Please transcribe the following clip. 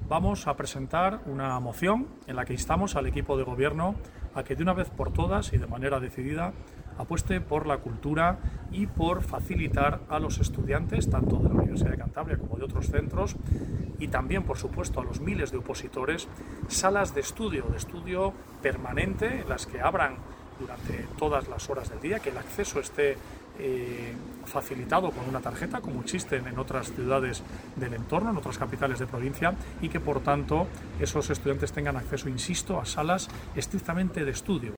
vamos a presentar una moción en la que instamos al equipo de gobierno a que de una vez por todas y de manera decidida apueste por la cultura y por facilitar a los estudiantes, tanto de la Universidad de Cantabria como de otros centros, y también, por supuesto, a los miles de opositores, salas de estudio permanente en las que abran durante todas las horas del día, que el acceso esté facilitado con una tarjeta, como existen en otras ciudades del entorno, en otras capitales de provincia, y que por tanto esos estudiantes tengan acceso, insisto, a salas estrictamente de estudio.